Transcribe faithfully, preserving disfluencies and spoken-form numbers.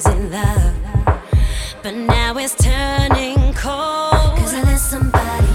in love, but now it's turning cold. 'Cause I let somebody